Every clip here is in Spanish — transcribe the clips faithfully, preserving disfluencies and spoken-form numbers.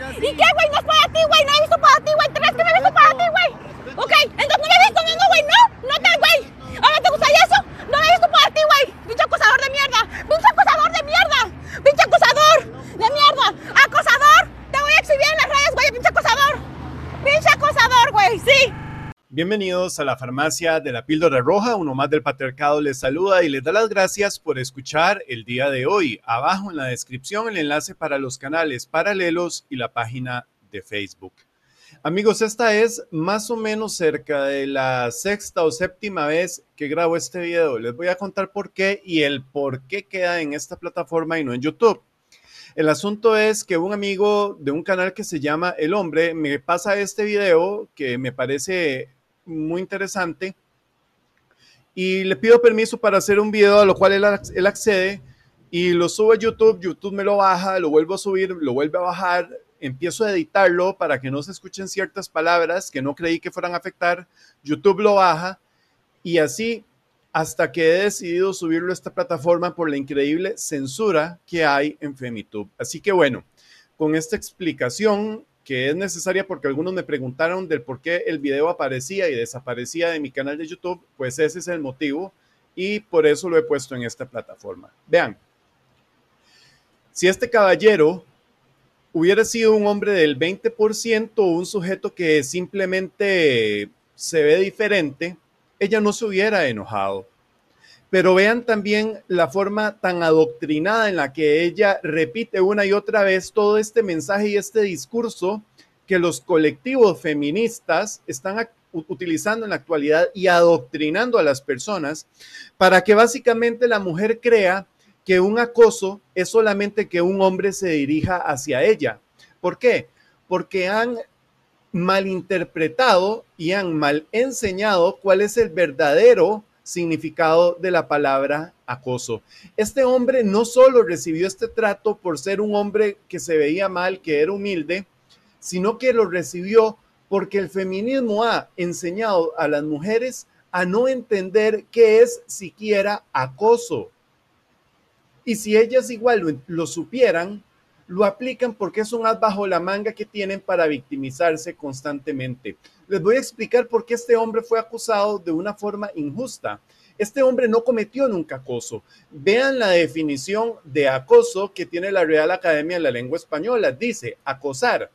¿Y qué, güey? No es para ti, güey. No he visto para ti, güey. ¿Crees que no he visto para ti, güey? Ok, entonces no me he visto, no, no, güey. No, no te, güey. ¿Ahora te gustaría eso? No me he visto para ti, güey. Pinche acosador de mierda. Pinche acosador de mierda. Pinche acosador de mierda. Acosador. Te voy a exhibir en las redes, güey. Pinche acosador. Pinche acosador, güey. Sí. Bienvenidos a la farmacia de la píldora roja, uno más del patriarcado les saluda y les da las gracias por escuchar el día de hoy. Abajo en la descripción el enlace para los canales paralelos y la página de Facebook. Amigos, esta es más o menos cerca de la sexta o séptima vez que grabo este video. Les voy a contar por qué y el por qué queda en esta plataforma y no en YouTube. El asunto es que un amigo de un canal que se llama El Hombre me pasa este video que me parece muy interesante y le pido permiso para hacer un video a lo cual él, él accede y lo subo a YouTube. YouTube me lo baja, lo vuelvo a subir, lo vuelve a bajar, empiezo a editarlo para que no se escuchen ciertas palabras que no creí que fueran a afectar. YouTube lo baja y así hasta que he decidido subirlo a esta plataforma por la increíble censura que hay en FemiTube. Así que bueno, con esta explicación que es necesaria porque algunos me preguntaron del por qué el video aparecía y desaparecía de mi canal de YouTube, pues ese es el motivo y por eso lo he puesto en esta plataforma. Vean, si este caballero hubiera sido un hombre del veinte por ciento o un sujeto que simplemente se ve diferente, ella no se hubiera enojado. Pero vean también la forma tan adoctrinada en la que ella repite una y otra vez todo este mensaje y este discurso que los colectivos feministas están utilizando en la actualidad y adoctrinando a las personas para que básicamente la mujer crea que un acoso es solamente que un hombre se dirija hacia ella. ¿Por qué? Porque han malinterpretado y han mal enseñado cuál es el verdadero significado de la palabra acoso. Este hombre no solo recibió este trato por ser un hombre que se veía mal, que era humilde, sino que lo recibió porque el feminismo ha enseñado a las mujeres a no entender qué es siquiera acoso. Y si ellas igual lo, lo supieran, lo aplican porque es un as bajo la manga que tienen para victimizarse constantemente. Les voy a explicar por qué este hombre fue acusado de una forma injusta. Este hombre no cometió nunca acoso. Vean la definición de acoso que tiene la Real Academia de la Lengua Española. Dice, acosar,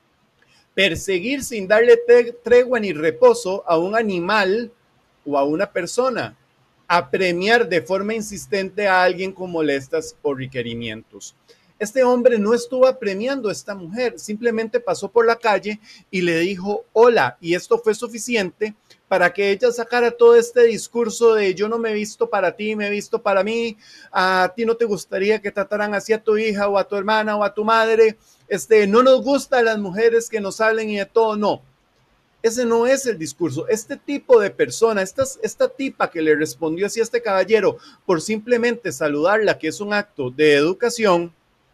perseguir sin darle tregua ni reposo a un animal o a una persona, apremiar de forma insistente a alguien con molestias o requerimientos. Este hombre no estuvo apremiando a esta mujer, simplemente pasó por la calle y le dijo hola, y esto fue suficiente para que ella sacara todo este discurso de yo no me he visto para ti, me he visto para mí, a ti no te gustaría que trataran así a tu hija o a tu hermana o a tu madre, este, no nos gusta a las mujeres que nos hablen y de todo, no. Ese no es el discurso. Este tipo de persona, esta, esta tipa que le respondió así a este caballero por simplemente saludarla, que es un acto de educación,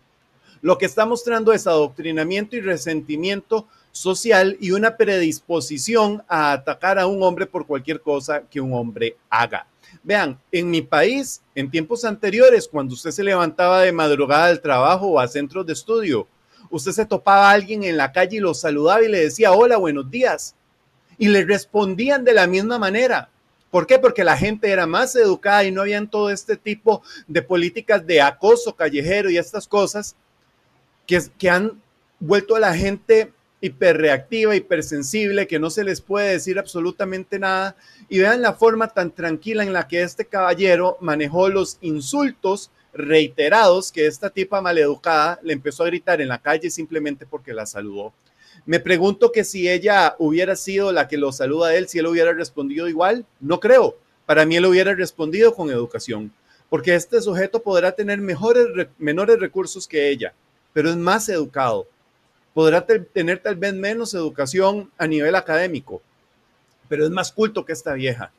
lo que está mostrando es adoctrinamiento y resentimiento social y una predisposición a atacar a un hombre por cualquier cosa que un hombre haga. Vean, en mi país, en tiempos anteriores, cuando usted se levantaba de madrugada al trabajo o a centros de estudio, usted se topaba a alguien en la calle y lo saludaba y le decía hola, buenos días. Y le respondían de la misma manera. ¿Por qué? Porque la gente era más educada y no habían todo este tipo de políticas de acoso callejero y estas cosas que, que han vuelto a la gente hiperreactiva, hipersensible, que no se les puede decir absolutamente nada. Y vean la forma tan tranquila en la que este caballero manejó los insultos reiterados que esta tipa maleducada le empezó a gritar en la calle simplemente porque la saludó. Me pregunto que si ella hubiera sido la que lo saluda a él, si él hubiera respondido igual, no creo. Para mí él hubiera respondido con educación, porque este sujeto podrá tener mejores, menores recursos que ella, pero es más educado. Podrá tener tal vez menos educación a nivel académico, pero es más culto que esta vieja.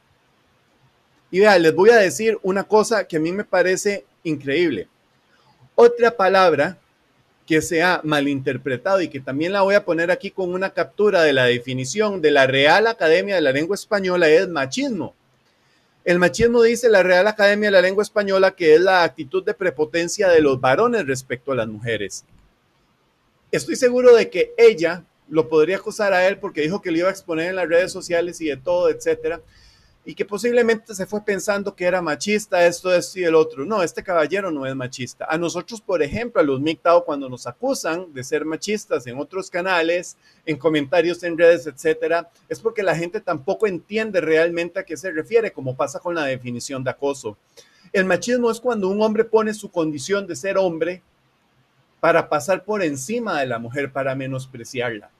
Y vean, les voy a decir una cosa que a mí me parece increíble. Otra palabra que se ha malinterpretado y que también la voy a poner aquí con una captura de la definición de la Real Academia de la Lengua Española es machismo. El machismo dice la Real Academia de la Lengua Española que es la actitud de prepotencia de los varones respecto a las mujeres. Estoy seguro de que ella lo podría acusar a él porque dijo que lo iba a exponer en las redes sociales y de todo, etcétera, y que posiblemente se fue pensando que era machista, esto, esto y el otro. No, este caballero no es machista. A nosotros, por ejemplo, a los M G T O W, cuando nos acusan de ser machistas en otros canales, en comentarios en redes, etcétera, es porque la gente tampoco entiende realmente a qué se refiere, como pasa con la definición de acoso. El machismo es cuando un hombre pone su condición de ser hombre para pasar por encima de la mujer, para menospreciarla.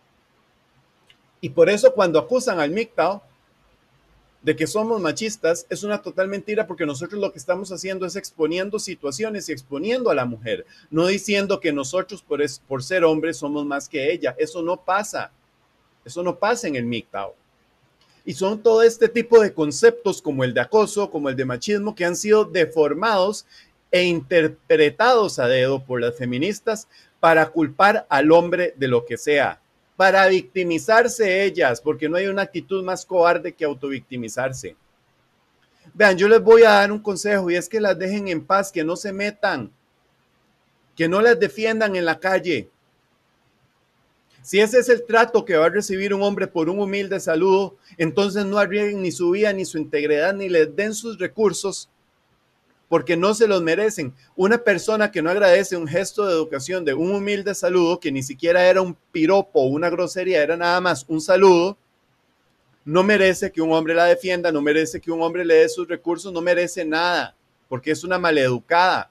Y por eso cuando acusan al M G T O W de que somos machistas, es una total mentira, porque nosotros lo que estamos haciendo es exponiendo situaciones y exponiendo a la mujer, no diciendo que nosotros por, es, por ser hombres somos más que ella. Eso no pasa, eso no pasa en el M G T O W. Y son todo este tipo de conceptos como el de acoso, como el de machismo, que han sido deformados e interpretados a dedo por las feministas para culpar al hombre de lo que sea, para victimizarse ellas, porque no hay una actitud más cobarde que autovictimizarse. Vean, yo les voy a dar un consejo y es que las dejen en paz, que no se metan, que no las defiendan en la calle. Si ese es el trato que va a recibir un hombre por un humilde saludo, entonces no arriesguen ni su vida, ni su integridad, ni les den sus recursos, porque no se los merecen. Una persona que no agradece un gesto de educación de un humilde saludo, que ni siquiera era un piropo o una grosería, era nada más un saludo, no merece que un hombre la defienda, no merece que un hombre le dé sus recursos, no merece nada, porque es una maleducada.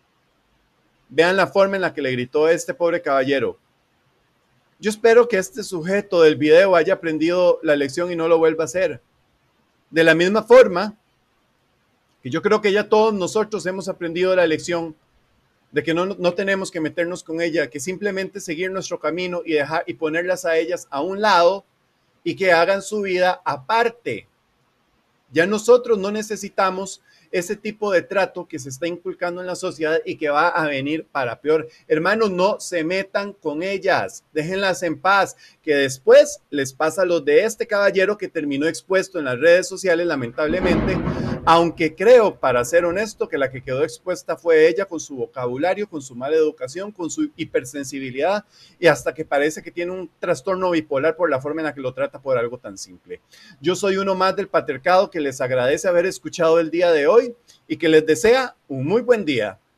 Vean la forma en la que le gritó a este pobre caballero. Yo espero que este sujeto del video haya aprendido la lección y no lo vuelva a hacer. De la misma forma que yo creo que ya todos nosotros hemos aprendido la lección de que no, no tenemos que meternos con ella, que simplemente seguir nuestro camino y, dejar, y ponerlas a ellas a un lado y que hagan su vida aparte. Ya nosotros no necesitamos ese tipo de trato que se está inculcando en la sociedad y que va a venir para peor. Hermanos, no se metan con ellas, déjenlas en paz, que después les pasa a los de este caballero que terminó expuesto en las redes sociales, lamentablemente, aunque creo, para ser honesto, que la que quedó expuesta fue ella con su vocabulario, con su mala educación, con su hipersensibilidad y hasta que parece que tiene un trastorno bipolar por la forma en la que lo trata por algo tan simple. Yo soy uno más del patriarcado que les agradece haber escuchado el día de hoy y que les desea un muy buen día.